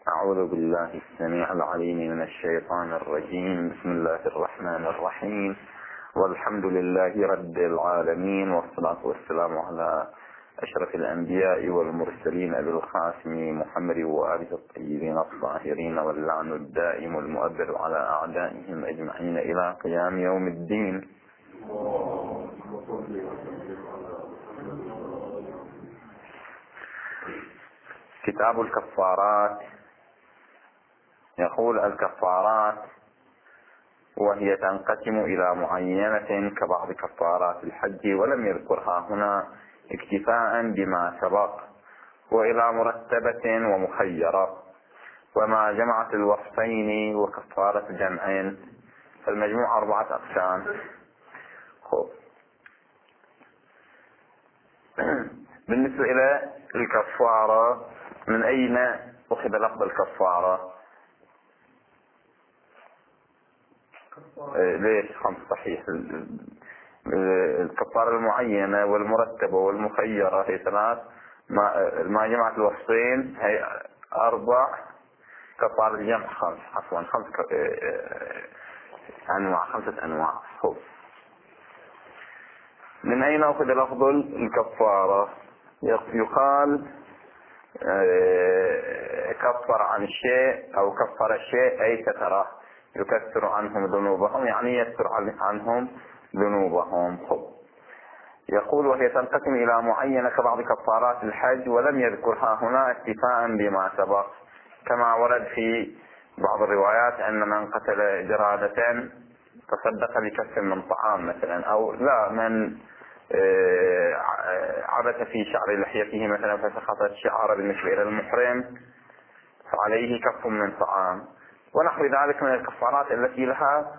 أعوذ بالله السميع العليم من الشيطان الرجيم. بسم الله الرحمن الرحيم، والحمد لله رب العالمين، والصلاة والسلام على أشرف الأنبياء والمرسلين أبي القاسم محمد وآله الطيبين الطاهرين، واللعن الدائم المؤبد على أعدائهم أجمعين إلى قيام يوم الدين. كتاب الكفارات. يقول: الكفارات وهي تنقسم إلى معينة كبعض كفارات الحج، ولم يذكرها هنا اكتفاء بما سبق، وإلى مرتبة ومخيرة، وما جمعت الوصفين وكفارة جمعين، فالمجموع 4 أقسام. بالنسبة إلى الكفارة، من أين أخذ لفظ الكفارة؟ ليش 5 صحيح؟ الكفارة المعينة والمرتبة والمخيرة هي 3، ما جمعت الوصفين هي 4، كفارة الجمع 5، عفوا 5 أنواع، 5 أنواع. من أين أخذ لفظ الكفارة؟ يقال كفر عن الشيء أو كفر الشيء أي ستره، يكفر عنهم ذنوبهم، يعني يستر عنهم ذنوبهم. يقول: وهي تنقسم إلى معينة كبعض كفارات الحج، ولم يذكرها هنا اكتفاء بما سبق، كما ورد في بعض الروايات أن من قتل جرادة تصدق بكف من طعام مثلا، أو لا، من عبث في شعر لحيته مثلا فسقطت شعر بالنسبة إلى المحرم فعليه كف من طعام، ونحو ذلك من الكفارات التي لها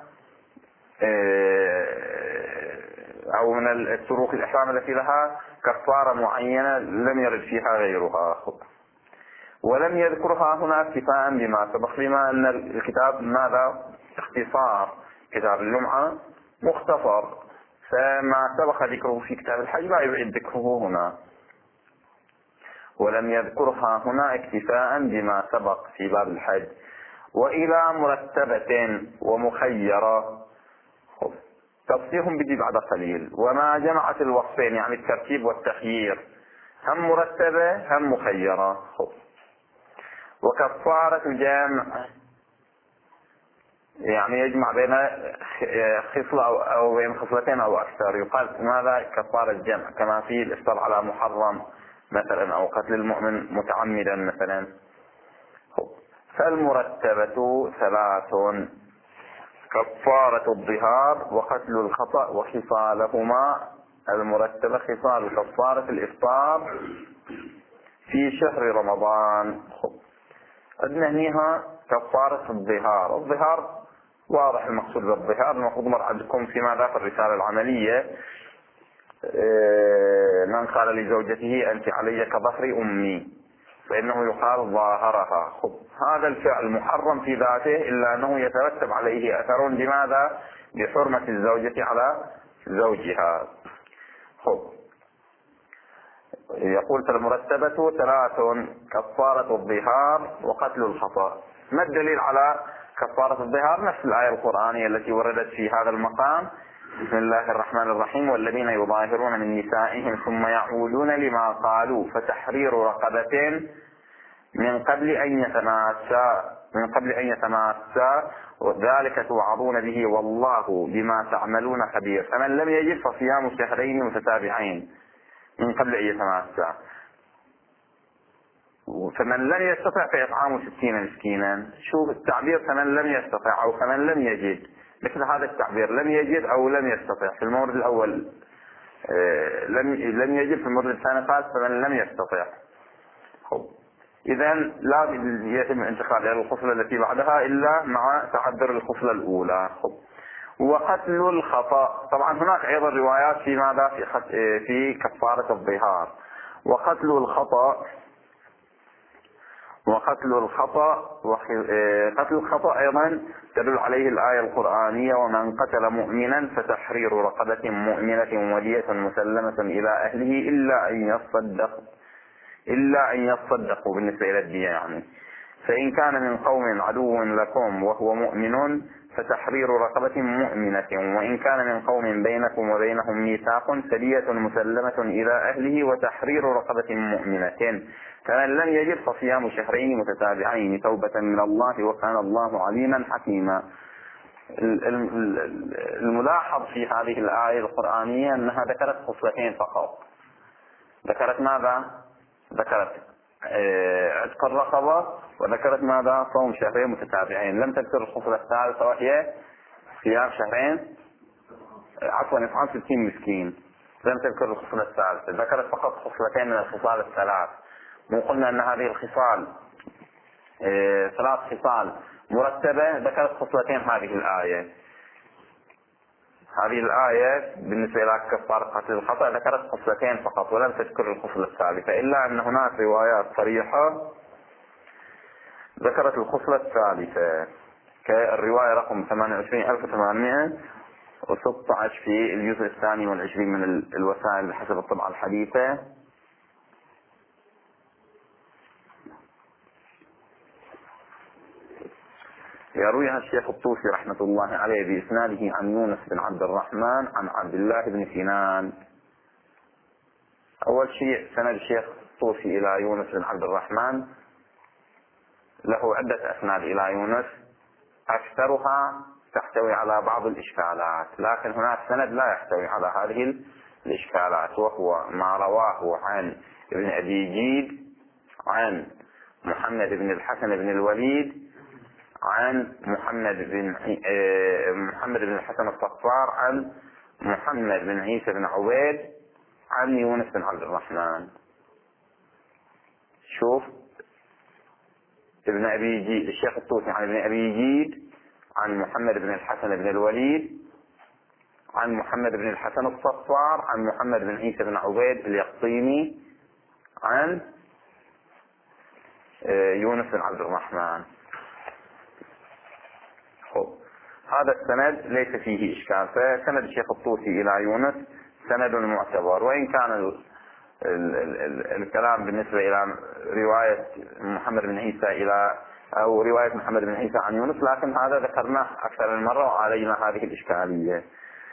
أو من الطرق الإحرام التي لها كفارة معينة لم يرد فيها غيرها، ولم يذكرها هنا اكتفاء بما سبق، بما أن الكتاب ماذا؟ اختصار، كتاب الجمعة مختصر، فما سبق ذكره في كتاب الحج لا يعيد ذكره هنا، ولم يذكرها هنا اكتفاء بما سبق في باب الحج. وإلى مرتبة ومخيرة، تفصيلهم بيجي بعد قليل. وما جمعت الوصفين، يعني الترتيب والتخيير، هم مرتبة هم مخيرة. وكفارة الجمع يعني يجمع بين خصلة أو بين خصلتين أو أكثر، يقال ماذا؟ كفارة الجمع، كما في الإفطار على محرم مثلا، أو قتل المؤمن متعمدا مثلا. فالمرتبة 3: كفارة الظهار وقتل الخطأ وخصالهما. المرتبة خصال كفارة الإفطار في شهر رمضان. أدنهنيها كفارة الظهار. الظهار واضح المقصود بالظهار، المفروض مر عندكم في ماذا في الرسالة العملية. من قال لزوجته أنت علي كظهر أمي فإنه يقال ظاهرها. هذا الفعل محرم في ذاته، إلا أنه يترتب عليه أثر بماذا؟ بحرمة الزوجة على زوجها. يقول: فالمرتبة 3: كفارة الظهار وقتل الخطأ. ما الدليل على كفارة الظهار؟ نفس الآية القرآنية التي وردت في هذا المقام: بسم الله الرحمن الرحيم: والذين يظاهرون من نسائهم ثم يعودون لما قالوا فتحرير رقبة من قبل أن يتماسا وذلك توعظون به والله بما تعملون خبير. فمن لم يجد فصيام شهرين متتابعين من قبل أن يتماسا، فمن لم يستطع فإطعام 60 مسكينا. شوف التعبير، فمن لم يستطع أو فمن لم يجد، مثل هذا التعبير، لم يجد أو لم يستطع. في المورد الأول لم يجد، في المورد الثاني قال فمن لم يستطع. إذا لا يتم الانتقال إلى الخصلة التي بعدها إلا مع تعذر الخصلة الأولى. وقتل الخطأ، طبعا هناك أيضا روايات في ماذا؟ في كفارة الظهار. وقتل الخطأ أيضا تدل عليه الآية القرآنية: ومن قتل مؤمنا فتحرير رقبة مؤمنة ودية مسلمة إلى أهله إلا أن يصدقوا بالنسبة إلى الدية، يعني فإن كان من قوم عدو لكم وهو مؤمن فتحرير رقبة مؤمنة، وإن كان من قوم بينكم وبينهم ميثاق فدية مسلمة إلى أهله وتحرير رقبة مؤمنة، فمن لم يجد فصيام شهرين متتابعين توبة من الله وكان الله عليما حكيما. الملاحظ في هذه الآية القرآنية أنها ذكرت خصلتين فقط. ذكرت ماذا؟ ذكرت عتق الرقبة، وذكرت ماذا؟ صوم شهرين متتابعين. لم تذكر الخصلة الثالثة وهي صيام شهرين، عفوا إطعام 60 مسكين. لم تذكر الخصلة الثالثة، ذكرت فقط خصلتين من الخصال الثلاث. وقلنا أن هذه الخصال ثلاث خصال مرتبة، ذكرت خصلتين هذه الآية. هذه الآية بالنسبة إلى كفارة قتل الخطأ ذكرت خصلتين فقط ولم تذكر الخصلة الثالثة، إلا أن هناك روايات صريحة ذكرت الخصلة الثالثة، كالرواية رقم 28816 في الجزء الثاني والعشرين من الوسائل بحسب الطبعة الحديثة. يرويها الشيخ الطوسي رحمة الله عليه بإسناده عن يونس بن عبد الرحمن عن عبد الله بن سنان. أول شيء سند الشيخ الطوسي إلى يونس بن عبد الرحمن له عدة أسناد إلى يونس، أكثرها تحتوي على بعض الإشكالات، لكن هناك سند لا يحتوي على هذه الإشكالات، وهو ما رواه عن ابن أبي جيد عن محمد بن الحسن بن الوليد عن محمد بن الحسن الصفار عن محمد بن عيسى بن عبيد عن يونس بن عبد الرحمن. شوف، ابن أبي جيد الشيخ الطوسي عن ابن أبي جيد عن محمد بن الحسن بن الوليد عن محمد بن الحسن الصفار عن محمد بن عيسى بن عبيد اليقطيني عن يونس بن عبد الرحمن. هذا السند ليس فيه إشكال، فسند الشيخ الطوسي إلى يونس سند معتبر، وإن كان الكلام بالنسبة إلى رواية محمد بن عيسى أو رواية محمد بن عيسى عن يونس، لكن هذا ذكرناه أكثر من مرة وعالجنا هذه الإشكالية.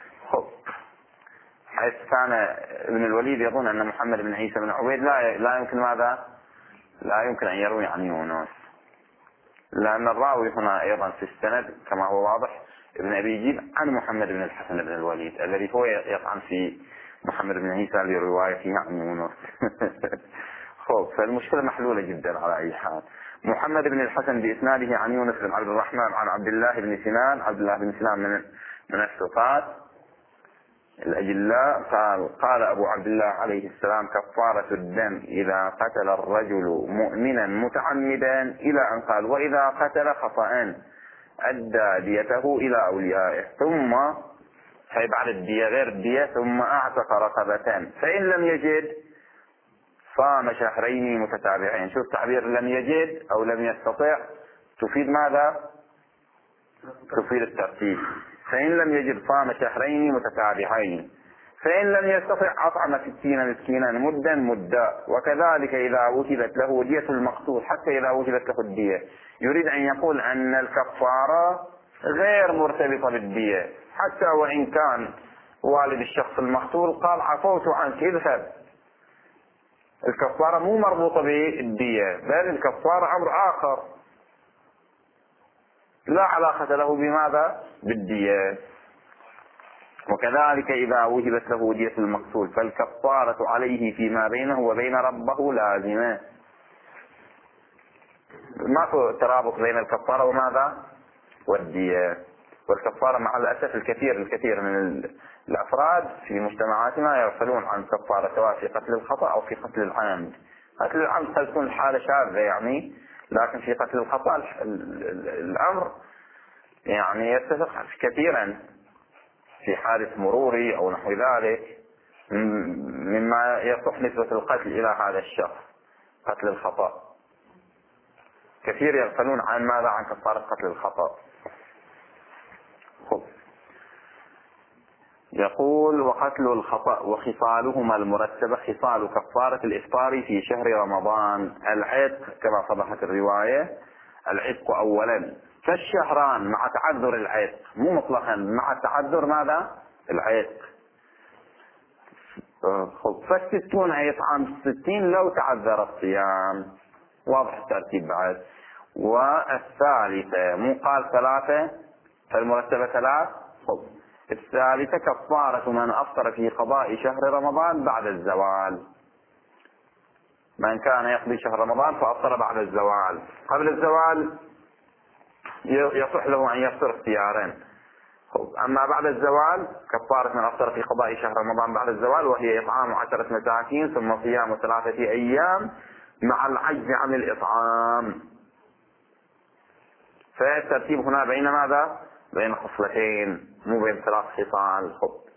حيث كان ابن الوليد يظن أن محمد بن عيسى بن عبيد لا يمكن ماذا؟ لا يمكن أن يروي عن يونس، لأن الراوي هنا أيضا في السند كما هو واضح ابن أبي جيد عن محمد بن الحسن بن الوليد الذي هو يطعن في محمد بن عيسى لروايته عن يونس. فالمشكلة محلولة جدا على أي حال. محمد بن الحسن بإسناده عن يونس بن عبد الرحمن عن عبد الله بن سنان. عبد الله بن سنان من الثقات الأجلاء. قال أبو عبد الله عليه السلام: كفارة الدم إذا قتل الرجل مؤمنا متعمدا، إلى أن قال: وإذا قتل خطأ أدى ديته إلى أوليائه، ثم هي بعد الدية غير الدية، ثم أعتق رقبتان، فإن لم يجد صام شهرين متتابعين. شوف تعبير لم يجد أو لم يستطع تفيد ماذا؟ تفيد الترتيب. فإن لم يجد صام شهرين متتابعين، فإن لم يستطع أطعم 60 مسكينا مدا. وكذلك إذا وجبت له دية المقتول، حتى إذا وجبت له الدية. يريد أن يقول أن الكفارة غير مرتبطة بالدية، حتى وإن كان والد الشخص المقتول قال: عفوت عنك اذهب، الكفارة مو مربوطة بالدية، بل الكفارة أمر آخر لا علاقة له بماذا؟ بالدية. وكذلك إذا وجبت له دية المقتول فالكفارة عليه فيما بينه وبين ربه لازمة. ماكو ترابط بين الكفارة وماذا؟ والدية. والكفارة مع الأسف الكثير من الأفراد في مجتمعاتنا يغفلون عن كفارة، سواء في قتل الخطأ أو في قتل العمد. قتل العمد قد تكون الحالة شاذة يعني، لكن في قتل الخطأ الأمر يعني يتفق كثيرا في حادث مروري أو نحو ذلك، مما يصح نسبة القتل إلى هذا الشخص، قتل الخطأ. كثير يغفلون عن ماذا؟ عن كفارة قتل الخطأ. يقول: وقتل الخطأ وخصالهما المرتبة خصال كفارة الإفطار في شهر رمضان: العتق كما صبحت الرواية، العتق أولا، فالشهران مع تعذر العتق، مو مطلقا، مع تعذر ماذا؟ العتق. فالستون أي إطعام 60 لو تعذر الصيام. واضح الترتيب بعد. والثالثة مو قال 3 فالمرتبة 3. الثالثة كفارة من أفطر في قضاء شهر رمضان بعد الزوال. من كان يقضي شهر رمضان فأفطر بعد الزوال. قبل الزوال يصح له أن يفطر اختيارين. أما بعد الزوال كفارة من أفطر في قضاء شهر رمضان بعد الزوال، وهي إطعام 10 مساكين ثم صيام 3 أيام مع العجز عن الإطعام. فالترتيب هنا بين ماذا؟ بين خصلتين، مو بين 3 خصال.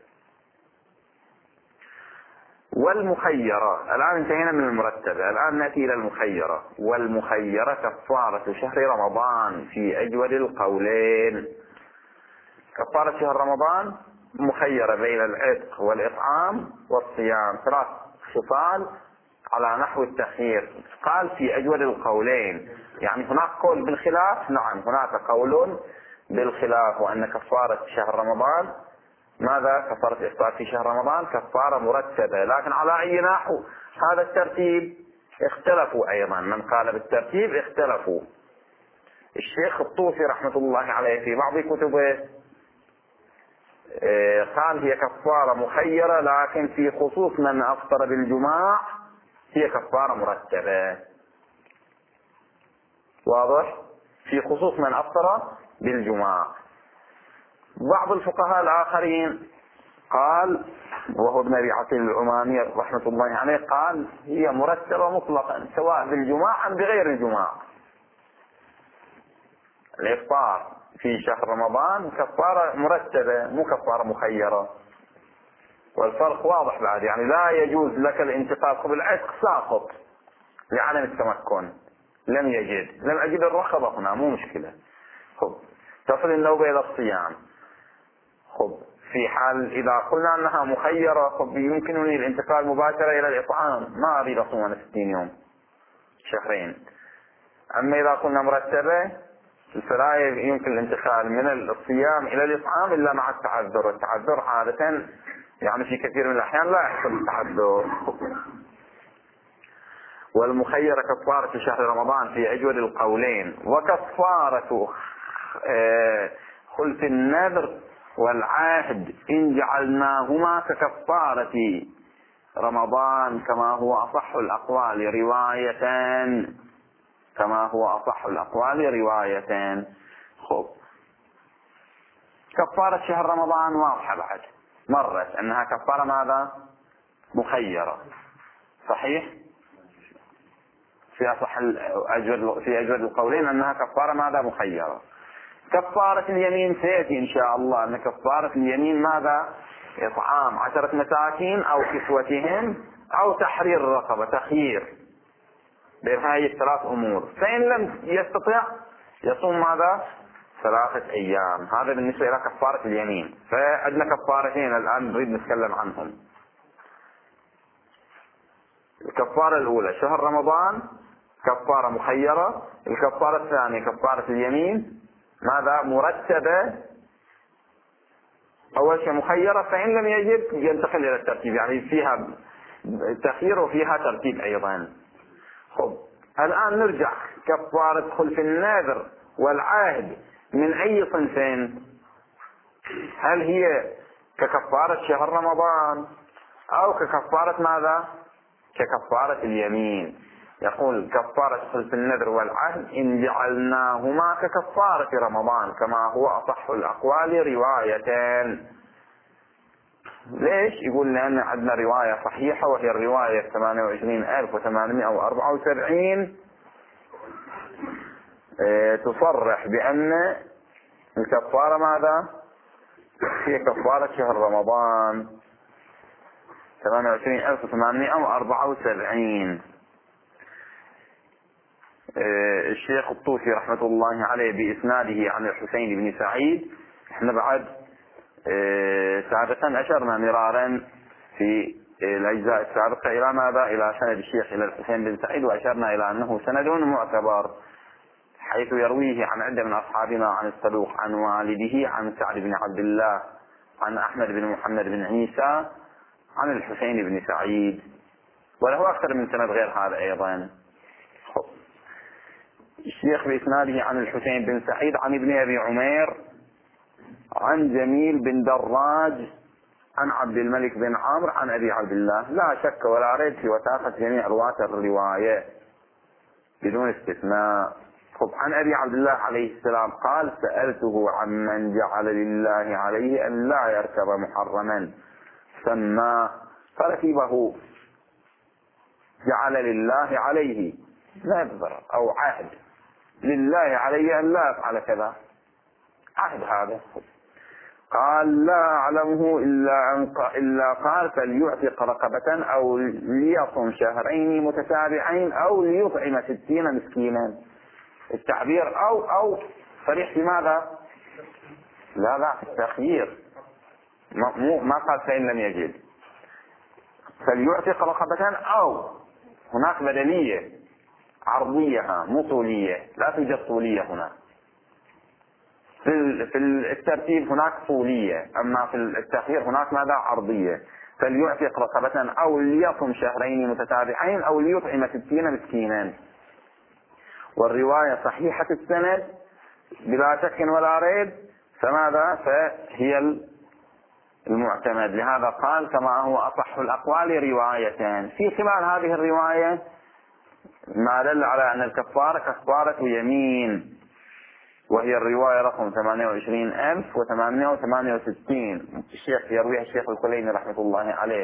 والمخيرة، الآن انتهينا من المرتبة، الآن نأتي إلى المخيرة. والمخيرة كفارة شهر رمضان في أجود القولين. كفارة شهر رمضان مخيرة بين العتق والإطعام والصيام، 3 خصال على نحو التخيير. قال في أجود القولين، يعني هناك قول بالخلاف. نعم هناك قول بالخلاف، وأن كفارة شهر رمضان ماذا؟ كفارة إفطار في شهر رمضان كفارة مرتبة، لكن على أي نحو هذا الترتيب؟ اختلفوا أيضا، من قال بالترتيب اختلفوا. الشيخ الطوسي رحمة الله عليه في بعض كتبه قال هي كفارة مخيرة، لكن في خصوص من أفطر بالجماع هي كفارة مرتبة. واضح؟ في خصوص من أفطر بالجماع. بعض الفقهاء الآخرين قال، وهو ابن أبي عقيل العماني رحمة الله عليه، قال هي مرتبة مطلقا سواء بالجماع أم بغير الجماع. الإفطار في شهر رمضان كفارة مرتبة مو كفارة مخيرة. والفرق واضح بعد، يعني لا يجوز لك الانتقال قبل العتق ساقط لعدم التمكن. لم أجد الرخبة هنا، مو مشكلة. تصل النوبة إلى الصيام. في حال إذا قلنا أنها مخيرة يمكنني الانتقال مباشرة إلى الإطعام، ما أريد أصوم 60 يوم، شهرين. أما إذا قلنا مرتبة فلا يمكن الانتقال من الصيام إلى الإطعام إلا مع التعذر. التعذر عادة يعني في كثير من الأحيان لا يحصل التعذر. والمخيرة كفارة شهر رمضان في أجود القولين. وكفارة خلف النذر والعهد إن جعلناهما ككفارة رمضان كما هو أصح الأقوال روايتان. كفارة شهر رمضان واضحة بعد، مرت أنها كفارة ماذا؟ مخيرة. صحيح؟ في أجود القولين أنها كفارة ماذا؟ مخيرة. كفارة اليمين سيأتي إن شاء الله أن كفارة اليمين ماذا؟ إطعام 10 مساكين أو كسوتهم أو تحرير رقبة، تخيير بين هذه ال3 أمور. فإن لم يستطع يصوم ماذا؟ 3 أيام. هذا بالنسبة إلى كفارة اليمين. فعندنا كفارتين الآن نريد نتكلم عنهم. الكفارة الأولى شهر رمضان كفارة مخيرة. الكفارة الثانية كفارة اليمين ماذا؟ مرتبة. أول شيء مخيرة، فإن لم يجد ينتقل إلى الترتيب، يعني فيها تخيير وفيها ترتيب أيضا. الآن نرجع. كفارة خلف النذر والعهد من أي صنفين؟ هل هي ككفارة شهر رمضان أو ككفارة ماذا؟ ككفارة اليمين. يقول كفارة خلف النذر والعهد إن جعلناهما ككفارة رمضان كما هو أصح الأقوال روايتان. ليش؟ يقول لأن عندنا رواية صحيحة وهي الرواية 28874 تصرح بأن الكفارة ماذا؟ هي كفارة شهر رمضان 28874. الشيخ الطوسي رحمة الله عليه بإسناده عن الحسين بن سعيد. احنا بعد سابقا أشرنا مرارا في الأجزاء السابقة إلى ماذا؟ إلى سند الشيخ إلى الحسين بن سعيد، وأشرنا إلى أنه سند معتبر، حيث حيث يرويه عن عدة من أصحابنا عن الصدوق عن والده عن سعد بن عبد الله عن أحمد بن محمد بن عيسى عن الحسين بن سعيد، وله أكثر من سند غير هذا أيضا. الشيخ بإسناده عن الحسين بن سعيد عن ابن أبي عمير عن جميل بن دراج عن عبد الملك بن عمرو عن أبي عبد الله، لا شك ولا ريب في وثاقة جميع رواة الرواية بدون استثناء. عن أبي عبد الله عليه السلام قال: سألته عمن جعل لله عليه أن لا يركب محرما سماه فركبه، جعل لله عليه نذر أو عهد لله عليه أن لا يفعل كذا، عهد هذا. قال: لا أعلمه إلا قال: فليعتق رقبة أو ليصم شهرين متتابعين أو ليطعم 60 مسكينا. التعبير أو صريح في ماذا؟ لا في التخيير، ما قال فإن لم يجد. فليعتق رقبة أو، هناك بدلية عرضية مو طولية، لا توجد طولية هنا. في الترتيب هناك طولية، أما في التخيير هناك ماذا؟ عرضية. فليعتق رقبة أو ليصم شهرين متتابعين أو ليطعم 60 مسكينا. والرواية صحيحة السند بلا شك ولا ريب، فماذا؟ فهي المعتمد. لهذا قال: كما هو أصح الأقوال روايتان. في خلال هذه الرواية ما دل على أن الكفارة كفارة يمين، وهي الرواية رقم 28868. الشيخ يرويها الشيخ الكليني رحمة الله عليه.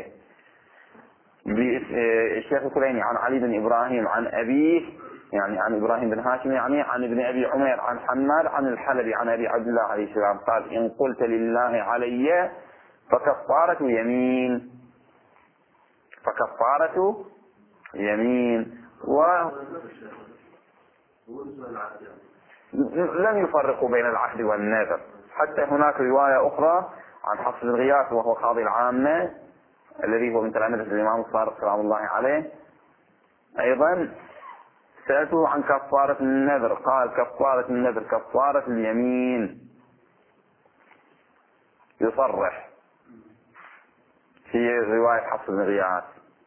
الشيخ الكليني عن علي بن إبراهيم عن أبيه، يعني عن إبراهيم بن هاشم، يعني عن ابن أبي عمير عن حماد عن الحلبي عن أبي عبد الله عليه السلام قال: إن قلت لله علي فكفارة يمين، فكفارة يمين. لم يفرقوا بين العهد والنذر. حتى هناك رواية أخرى عن حفص بن غياث وهو قاضي العامة الذي هو من تلامذة الإمام الصادق سلام الله عليه أيضا، سألته عن كفارة النذر قال: كفارة النذر كفارة اليمين. يصرح في رواية حفص بن غياث.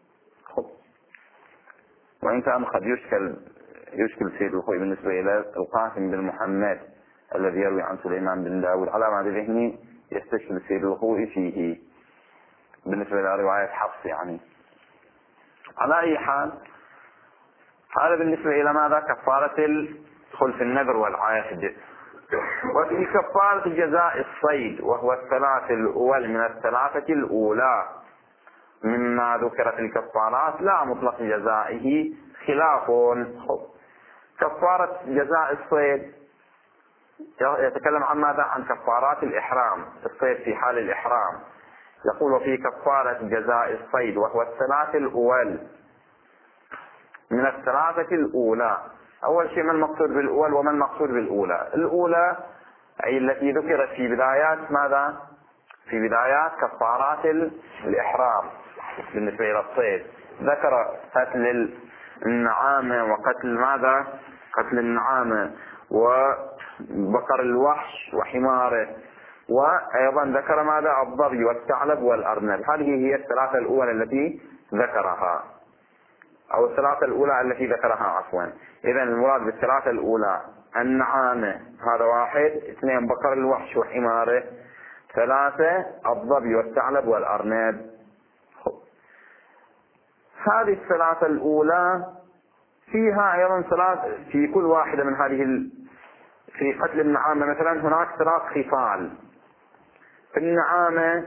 وإن كان قد يشكل سيد الخوي بالنسبة إلى القاسم بن محمد الذي يروي عن سليمان بن داود، على ما ذهني يستشكل سيد الخوي فيه بالنسبة إلى رواية حفص. يعني على أي حال، هذا بالنسبة إلى ماذا؟ كفارة خلف النذر والعهد. وفي كفارة جزاء الصيد، وهو الثلاث الأول من الثلاثة الأولى مما ذكر في الكفارات، لا مطلق جزائه خلاف. كفارة جزاء الصيد يتكلم عن ماذا؟ عن كفارات الإحرام، الصيد في حال الإحرام. يقول: في كفارة جزاء الصيد، وهو الثلاث الأول من الثلاثة الأولى. أول شيء ما المقصود بالأول وما المقصود بالأولى؟ الأولى أي التي ذكرت في بدايات ماذا؟ في بدايات كفارات الإحرام بالنسبة إلى الصيد. ذكر قتل النعامة وقتل ماذا؟ قتل النعامة وبقر الوحش وحماره، وأيضا ذكر ماذا؟ الظبي والثعلب والأرنب. هذه هي الثلاثة الأولى التي ذكرها، أو الثلاثة الأولى التي ذكرها عفوا. إذن المراد بالثلاثة الأولى النعامة، هذا واحد. اثنين بقر الوحش وحماره. ثلاثة الظبي والثعلب والأرنب. هذه الثلاثة الأولى فيها أيضا في كل واحدة من هذه في قتل النعامة مثلا هناك 3 خصال. في النعامة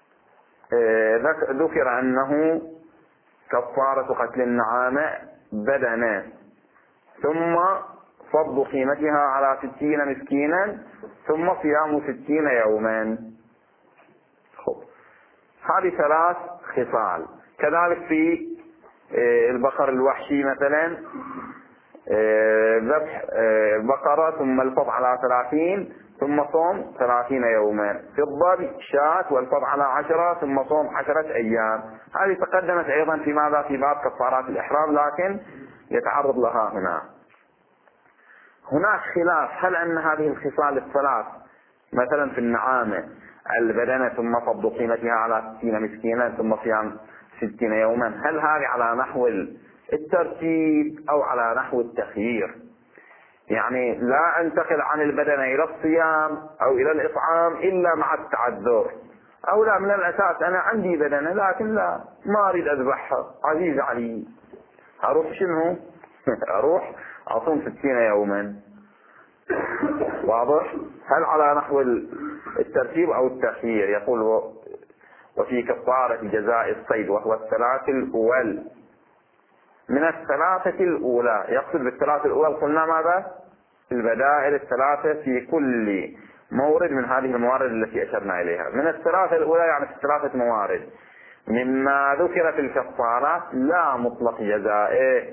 ذكر أنه كفارة قتل النعامة بدنة، ثم فض قيمتها على 60 مسكينا، ثم صيام 60 يوما. هذه 3 خصال. كذلك في البقر الوحشي مثلا ذبح بقرة ثم الفض على 30 ثم صوم 30 يوما. في الضبي شاة والفض على 10 ثم صوم 10 أيام. هذه تقدمت أيضا في ماذا؟ في باب كفارات الإحرام، لكن يتعرض لها هنا. هناك خلاف هل أن هذه الخصال الثلاث مثلا في النعامة البدنة ثم فض قيمتها على 60 مسكينا ثم صيام 60 يوما، هل هذه على نحو الترتيب أو على نحو التخيير؟ يعني لا أنتقل عن البدنة إلى الصيام أو إلى الإطعام إلا مع التعذر، أو لا من الأساس أنا عندي بدنة لكن لا ما أريد أذبحها عزيز علي، أروح شنو؟ أروح أصوم 60 يوما. واضح؟ هل على نحو الترتيب أو التخيير؟ يقول وفي كفارة جزاء الصيد وهو الثلاث الأول من الثلاثة الأولى. يقصد بالثلاثة الأولى قلنا ماذا؟ البدائل الثلاثة في كل مورد من هذه الموارد التي أشرنا إليها. من الثلاثة الأولى يعني في الثلاثة موارد مما ذكر في الكفارات لا مطلق جزائه.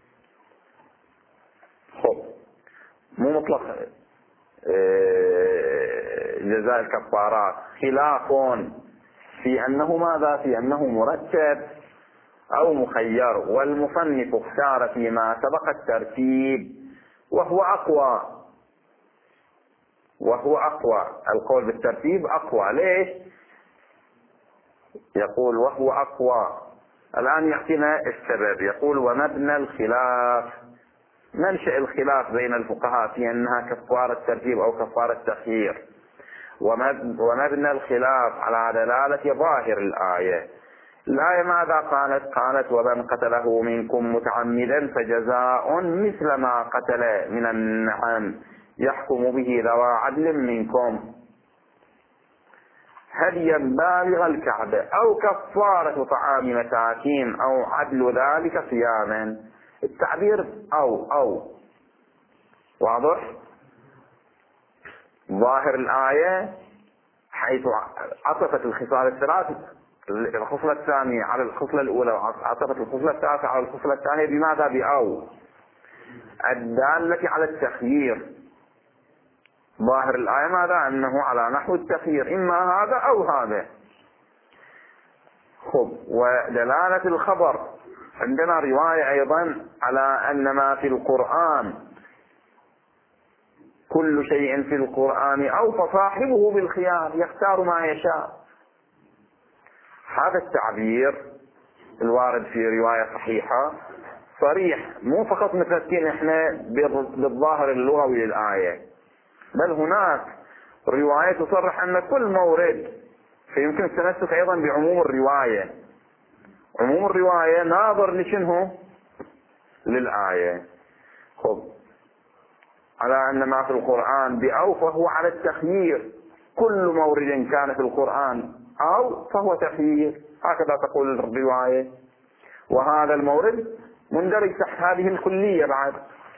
خب مو مطلق جزاء الكفارات، خلاف في أنه ماذا؟ في أنه مرتب أو مخير، والمصنف اختار فيما سبق الترتيب وهو أقوى القول بالترتيب أقوى. ليش؟ يقول وهو أقوى. الآن يعطينا السبب، يقول ومبنى الخلاف، منشأ الخلاف بين الفقهاء في أنها كفارة ترتيب أو كفارة تخيير، ومبنى الخلاف على دلالة ظاهر الآية. الآية ماذا قالت؟ قالت ومن قتله منكم متعمدا فجزاء مثل ما قتل من النعم يحكم به ذوى عدل منكم هديا بالغ الكعبة أو كفارة طعام مساكين أو عدل ذلك صياما. التعبير أو واضح؟ ظاهر الآية حيث عطفت الخصال الثلاث، الخصلة الثانية على الخصلة الأولى وعطفت الخصلة الثالثة على الخصلة الثانية بماذا؟ بأو الدالة على التخيير. ظاهر الآية ماذا؟ أنه على نحو التخيير، إما هذا أو هذا. خب ودلالة الخبر عندنا رواية أيضا على أن ما في القرآن كل شيء في القرآن أو فصاحبه بالخيار يختار ما يشاء. هذا التعبير الوارد في رواية صحيحة صريح، مو فقط متمسكين احنا بالظاهر اللغوي للآية، بل هناك رواية تصرح أن كل مورد فيمكن التمسك أيضا بعموم الرواية. عموم الرواية ناظر لشنه؟ للآية. خب على أن ما في القرآن بأو فهو على التخيير، كل مورد كان في القرآن أو فهو تخيير، هكذا تقول الرواية، وهذا المورد مندرج تحت هذه الكلية بعد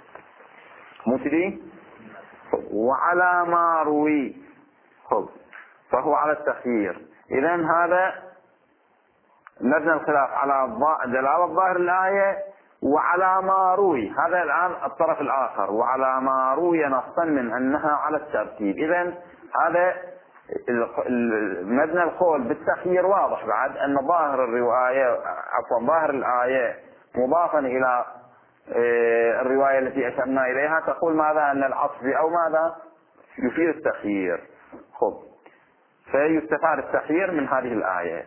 مسلي. وعلى ما روي خب فهو على التخيير. إذن هذا مبنى الخلاف على دلالة ظاهر الآية وعلى ما روي. هذا الآن الطرف الآخر، وعلى ما روي نصا من أنها على الترتيب. إذن هذا مبنى القول بالتخيير واضح بعد أن ظاهر الرواية ظاهر الآية مضافا إلى الرواية التي أشرنا إليها تقول ماذا؟ أن العطف أو ماذا يفيد التخيير. خب فيستفاد التخيير من هذه الآية.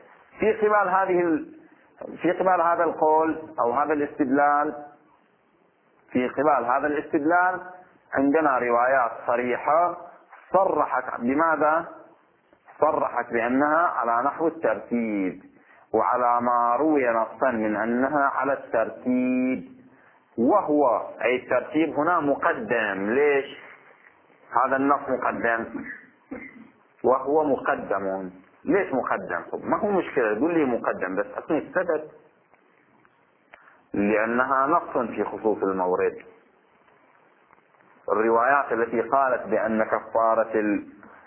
في قبال هذا القول أو هذا الاستدلال، في قبال هذا الاستدلال عندنا روايات صريحة صرحت بماذا؟ صرحت بأنها على نحو الترتيب، وعلى ما روي نصا من أنها على الترتيب، وهو أي الترتيب هنا مقدم. ليش هذا النص مقدم؟ وهو مقدم. ليش مقدم؟ ما هو مشكلة يقول لي مقدم، بس أعطني السبب. لأنها نص في خصوص المورد. الروايات التي قالت بأن كفارة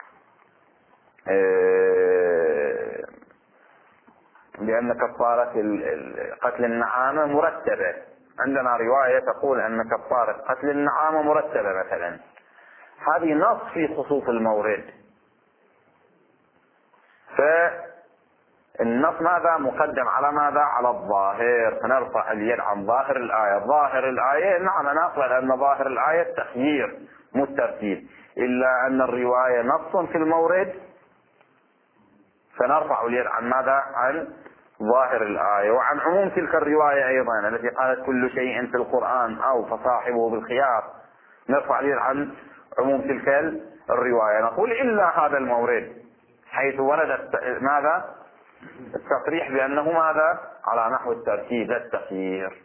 قتل النعامة مرتبة، عندنا رواية تقول أن كفارة قتل النعامة مرتبة مثلا، هذه نص في خصوص المورد. النص ماذا مقدم على ماذا؟ على الظاهر، فنرفع اليد عن ظاهر الآية. ظاهر الآية نعم أنا أقبل أن ظاهر الآية التخيير مو الترتيب، إلا أن الرواية نص في المورد فنرفع اليد عن ماذا؟ عن ظاهر الآية، وعن عموم تلك الرواية أيضا التي قالت كل شيء في القرآن أو فصاحبه بالخيار، نرفع اليد عن عموم تلك الرواية. نقول إلا هذا المورد حيث ورد ماذا؟ التصريح بأنه ماذا؟ على نحو الترتيب لا التخيير.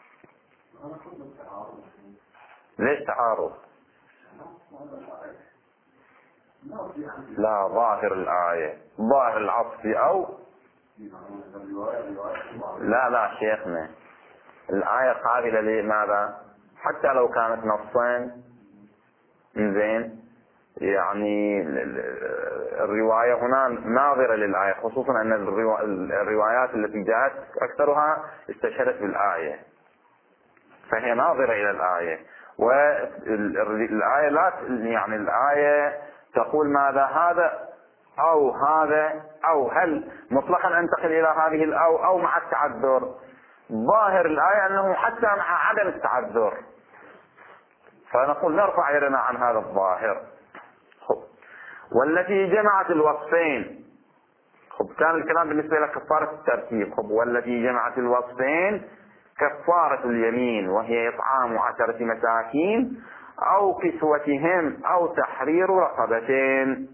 ليش تعارض؟ لا، ظاهر الآية، ظاهر العطف أو لا شيخنا، الآية قابلة لماذا؟ حتى لو كانت نصين زين، يعني الرواية هنا ناظرة للآية، خصوصا أن الروايات التي جاءت أكثرها استشهدت بالآية، فهي ناظرة إلى الآية. والآية لا يعني الآية تقول ماذا؟ هذا أو هذا، أو هل مطلقا أنتقل إلى هذه الأو أو مع التعذر. ظاهر الآية أنه حتى مع عدم التعذر، فنقول نرفع يدنا عن هذا الظاهر. والتي جمعت الوصفين، كان الكلام بالنسبة إلى كفارة الترتيب. والتي جمعت الوصفين كفارة اليمين، وهي إطعام 10 مساكين أو كسوتهم أو تحرير رقبتين.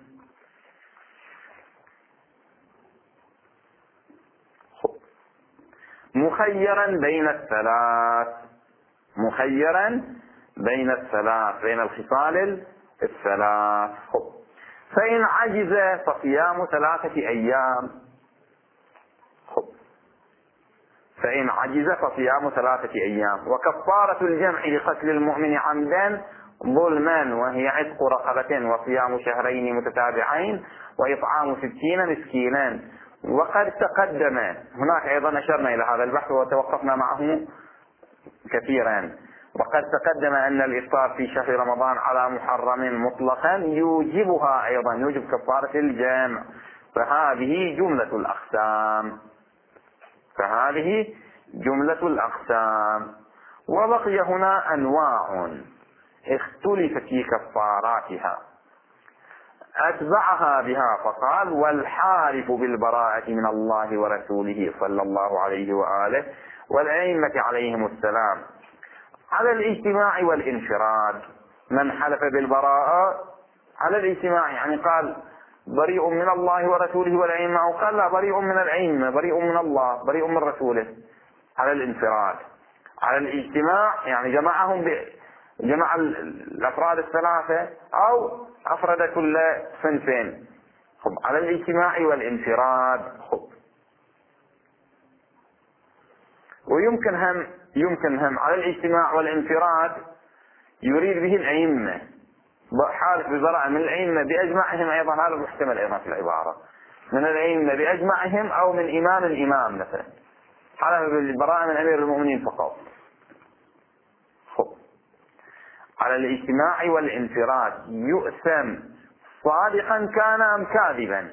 مخيرا بين الثلاث، مخيرا بين الثلاث، بين الخصال الثلاث. فإن عجز فصيام 3 أيام. فإن عجز فصيام 3 أيام. وكفارة الجمع لقتل المؤمن عمدا ظلما، وهي عتق رقبة وصيام 2 متتابعين وإطعام 60 مسكينا. وقد تقدم هناك أيضا أشرنا إلى هذا البحث وتوقفنا معه كثيرا. وقد تقدم أن الإفطار في شهر رمضان على محرم مطلقا يوجبها أيضا، يوجب كفارة الجمع. فهذه جملة الأقسام، فهذه جملة الأقسام. وبقي هنا أنواع اختلف في كفاراتها أتبعها بها، فقال: والحالف بالبراءة من الله ورسوله صلى الله عليه وآله والأئمة عليهم السلام على الاجتماع والانفراد. من حلف بالبراءة على الاجتماع، يعني قال بريء من الله ورسوله والأئمة، أو قال لا، بريء من الأئمة، بريء من الله، بريء من رسوله. على الانفراد. على الاجتماع يعني جمع الأفراد الثلاثة أو أفرد كل صنفين. على الاجتماع والانفراد. ويمكن هم على الاجتماع والانفراد يريد به الأئمة، حالف ببراءة من الأئمة بأجمعهم، أيضا هذا محتمل أيضا في العبارة، من الأئمة بأجمعهم أو من إمام الإمام مثلا، حالف بالبراءة من أمير المؤمنين فقط. على الاجتماع والانفراد يؤثم صادقا كان أم كاذبا.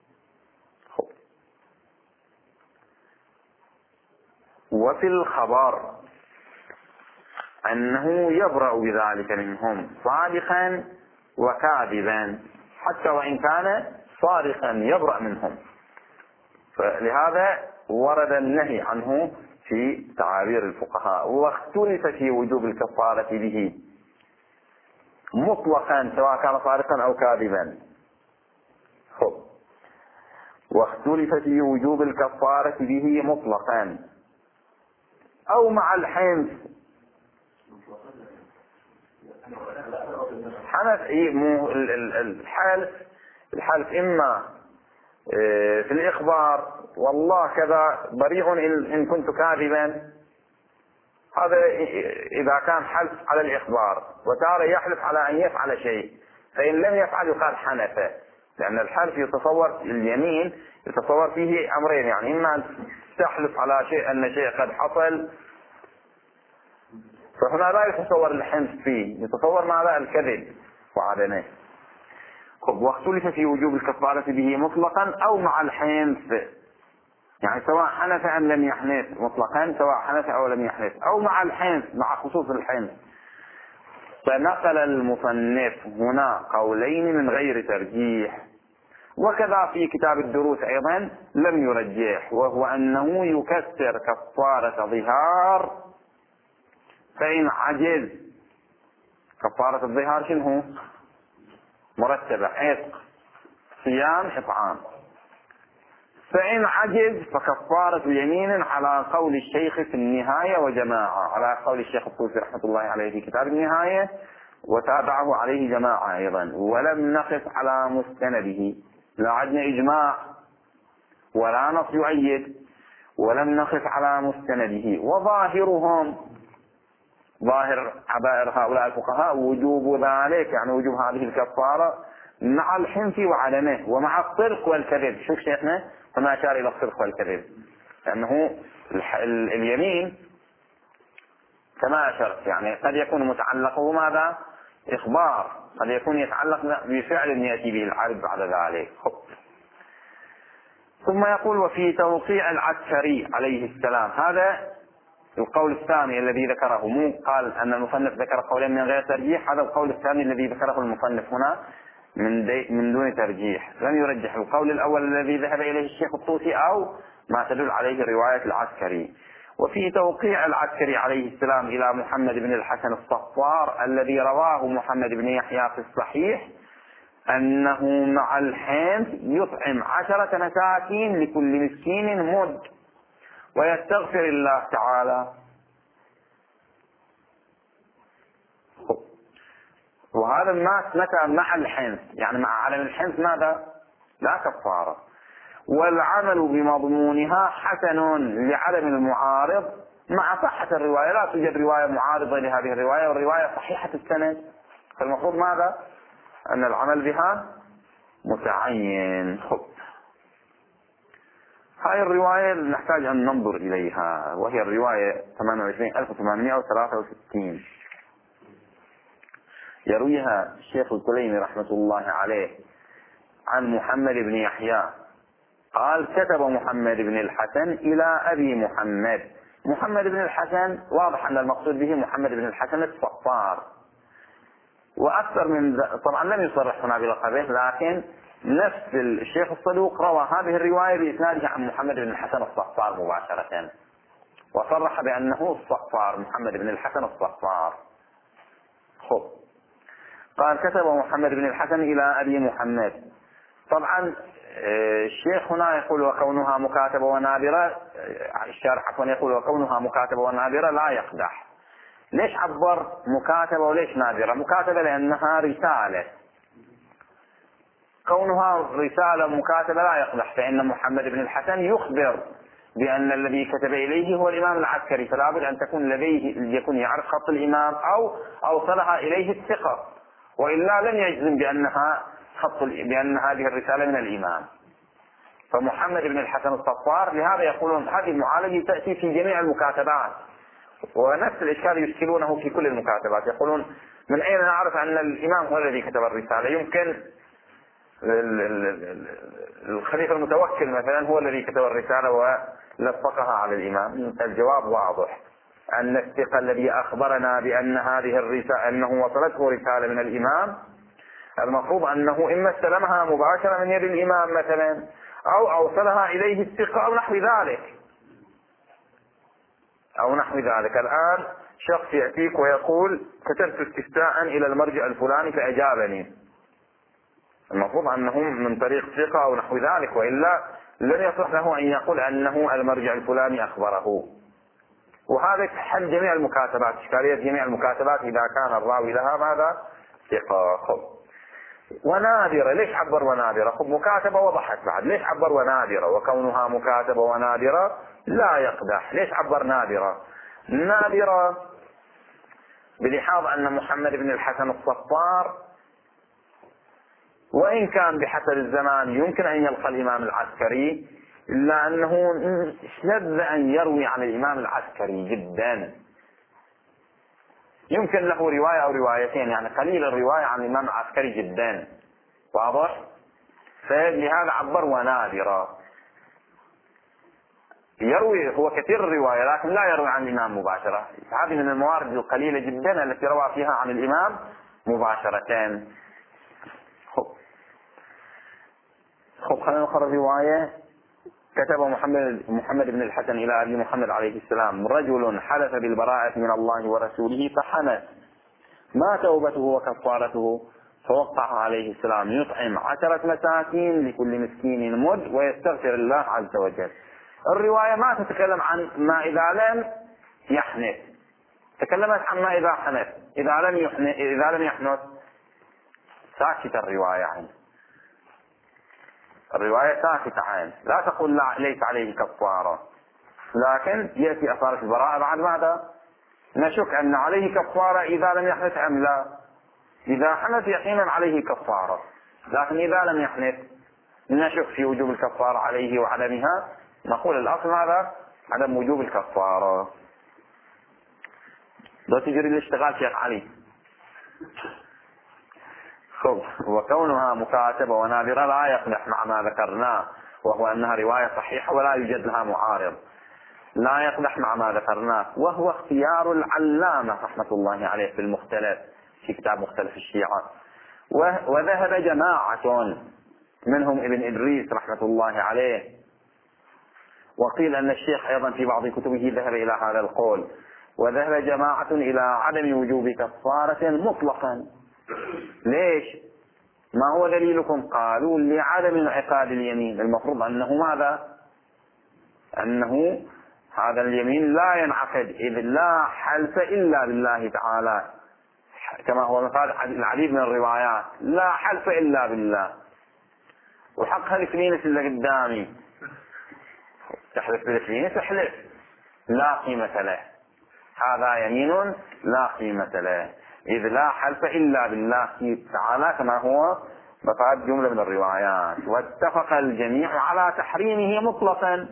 وفي الخبر أنه يبرأ بذلك منهم صادقا وكاذبا، حتى وإن كان صادقا يبرأ منهم. فلهذا ورد النهي عنه في تعابير الفقهاء. واختلف في وجوب الكفارة به مطلقا سواء كان صادقا أو كاذبا. واختلف في وجوب الكفارة به مطلقا أو مع الحنث. حنث الحلف إما في الإخبار والله كذا بريء إن كنت كاذبا، هذا إذا كان حلف على الإخبار، وتارة يحلف على أن يفعل شيء، فإن لم يفعل يقال حنث، لأن الحلف يتصور اليمين يتصور فيه أمرين، يعني إما أن تحلف على شيء أن شيء قد حصل، فهنا لا يتصور الحنث فيه، يتصور ماذا؟ الكذب وعدمه. واختلف في وجوب الكفارة به مطلقا أو مع الحنث. يعني سواء حنث أم لم يحنث مطلقا، سواء حنث أو لم يحنث، أو مع الحنث مع خصوص الحنث. فنقل المصنف هنا قولين من غير ترجيح. وكذا في كتاب الدروس أيضا لم يرجح، وهو أنه يكسر كفارة ظهار فإن عجز. كفارة الظهار شنو؟ مرتبة: عتق، صيام، إطعام. فإن عجز فكفارة يمين على قول الشيخ في النهاية وجماعة، على قول الشيخ الطوسي رحمة الله عليه في كتاب النهاية، وتابعه عليه جماعة أيضا. ولم نقف على مستنده، لا عندنا إجماع ولا نص يؤيد، ولم نقف على مستنده. وظاهرهم، ظاهر عبائر هؤلاء الفقهاء، وجوب ذلك، يعني وجوب هذه الكفارة مع الحنث وعدمه، ومع الصدق والكذب. شوف شيخنا فما أشار إلى الصدق والكذب، لأنه اليمين كما أشرت يعني قد يكون متعلقه ماذا؟ إخبار، قد يكون يتعلق بفعل يأتي به العبد بعد ذلك. ثم يقول: وفي توقيع العسكري عليه السلام. هذا القول الثاني الذي ذكره، مو قال أن المصنف ذكر قولين من غير ترجيح، هذا القول الثاني الذي ذكره المصنف هنا من دون ترجيح. لم يرجح القول الأول الذي ذهب إليه الشيخ الطوسي أو ما تدل عليه رواية العسكري. وفي توقيع العسكري عليه السلام إلى محمد بن الحسن الصفار الذي رواه محمد بن يحيى في الصحيح أنه مع الحنث يطعم 10 مساكين لكل مسكين مد ويستغفر الله تعالى. وهذا الناس متى مع الحنث، يعني مع عدم الحنث ماذا؟ لا كفارة. والعمل بمضمونها حسن لعدم المعارض مع صحة الرواية. لا توجد رواية معارضة لهذه الرواية، والرواية صحيحة السند، فالمفروض ماذا؟ أن العمل بها متعين. هاي الرواية نحتاج أن ننظر إليها، وهي الرواية 28863 يرويها الشيخ الكليني رحمة الله عليه عن محمد بن يحيى قال: كتب محمد بن الحسن إلى أبي محمد. محمد بن الحسن واضح أن المقصود به محمد بن الحسن الصفار، وأكثر من طبعا لم يصرح هنا بلقبه، لكن نفس الشيخ الصدوق روى هذه الرواية بإسناده عن محمد بن الحسن الصفار مباشرة، وصرح بأنه الصفار، محمد بن الحسن الصفار. قال: كتب محمد بن الحسن إلى أبي محمد. طبعا الشيخ هنا يقول: وكونها مكاتبة ونادرة، الشارح عفوا يقول: وكونها مكاتبة ونادرة لا يقدح. ليش عبر مكاتبة وليش نادرة؟ مكاتبة لأنها رسالة، كونها رسالة مكاتبة لا يقدح، فإن محمد بن الحسن يخبر بأن الذي كتب إليه هو الإمام العسكري، فلا بد أن تكون لديه، يكون يعرف خط الإمام أو أوصلها إليه الثقة، وإلا لن يجزم بأن هذه الرسالة من الإمام. فمحمد بن الحسن الصفار، لهذا يقولون هذه المعالجة تأتي في جميع المكاتبات، ونفس الإشكال يشكلونه في كل المكاتبات. يقولون: من أين نعرف أن الإمام هو الذي كتب الرسالة؟ يمكن الخليفة المتوكل مثلا هو الذي كتب الرسالة ولصقها على الإمام. الجواب واضح، أن الثقة الذي أخبرنا بأن هذه الرسالة أنه وصلته رسالة من الإمام، المفروض أنه إما استلمها مباشرة من يد الإمام مثلا، أو أوصلها إليه الثقة أو نحو ذلك. الآن شخص يأتيك ويقول: كتبت استفتاء إلى المرجع الفلاني فأجابني، المفروض أنه من طريق ثقة أو نحو ذلك، وإلا لن يصح له أن يقول أنه المرجع الفلاني أخبره. وهذا حل جميع المكاتبات، إشكالية جميع المكاتبات إذا كان الراوي لها ماذا؟ ثقة. ونادرة، ليش عبر ونادرة؟ مكاتبة وضحت بعد، ليش عبر ونادرة؟ وكونها مكاتبة ونادرة لا يقدح. ليش عبر نادرة؟ نادرة بلحاظ أن محمد بن الحسن الصفار وإن كان بحسب الزمان يمكن أن يلقى الإمام العسكري، إلا أنه شذ أن يروي عن الإمام العسكري جدا، يمكن له رواية أو روايتين، يعني قليل الرواية عن الإمام العسكري جدا، واضح؟ فلهذا عبر ونادرة. يروي هو كثير الرواية لكن لا يروي عن الإمام مباشرة. هذه من الموارد القليلة جدا التي روى فيها عن الإمام مباشرة. خب خلينا نقرأ رواية. كتب محمد بن الحسن إلى أبي محمد عليه السلام: رجل حلف بالبراءة من الله ورسوله فحنث، ما توبته وكفارته؟ فوقع عليه السلام: يطعم 10 مساكين لكل مسكين مد ويستغفر الله عز وجل. الرواية ما تتكلم عن ما إذا لم يحنث، تكلمت عن ما إذا حنث. إذا لم يحنث ساكتة الرواية عنه. الرواية ساكتة عنه، لا تقول لا ليس عليه كفارة، لكن يأتي أثار البراءة بعد ماذا؟ نشك أن عليه كفارة إذا لم يحنث أم لا. إذا حنث يقينا عليه كفارة، لكن إذا لم يحنث نشك في وجوب الكفارة عليه وعدمها. نقول الأصل ماذا؟ عدم وجوب الكفارة. لو تجري الاشتغال شيخ علي. خب، وكونها مكاتبة ونادرة لا يقدح مع ما ذكرناه، وهو أنها رواية صحيحة ولا يوجد لها معارض. لا يقدح مع ما ذكرناه، وهو اختيار العلامة رحمة الله عليه في المختلف، في كتاب مختلف الشيعة. وذهب جماعة منهم ابن إدريس رحمة الله عليه، وقيل أن الشيخ أيضا في بعض كتبه ذهب إلى هذا القول. وذهب جماعة إلى عدم وجوب كفارة مطلقا. ليش؟ ما هو دليلكم؟ قالوا لعدم انعقاد اليمين. المفروض أنه ماذا؟ أنه هذا اليمين لا ينعقد، إذ لا حلف إلا بالله تعالى، كما هو مثال العديد من الروايات: لا حلف إلا بالله. وحق هالفلينس اللي قدامي، تحلف بالفلينس احلف، لا قيمة له، هذا يمين لا قيمة له، إذ لا حلف إلا بالله تعالى، كما هو مفاد جملة من الروايات. واتفق الجميع على تحريمه مطلقا.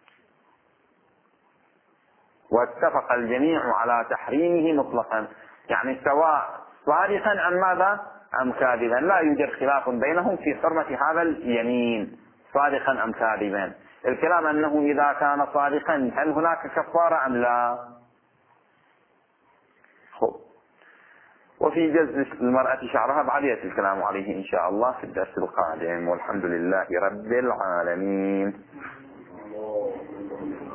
واتفق الجميع على تحريمه مطلقا، يعني سواء صادقا أم ماذا؟ أم كاذبا، لا يوجد خلاف بينهم في حرمة هذا اليمين، صادقا أم كاذبا. الكلام أنه إذا كان صادقا هل هناك كفارة أم لا؟ وفي جز المرأة شعرها بعد يأتي الكلام عليه إن شاء الله في الدرس القادم، والحمد لله رب العالمين.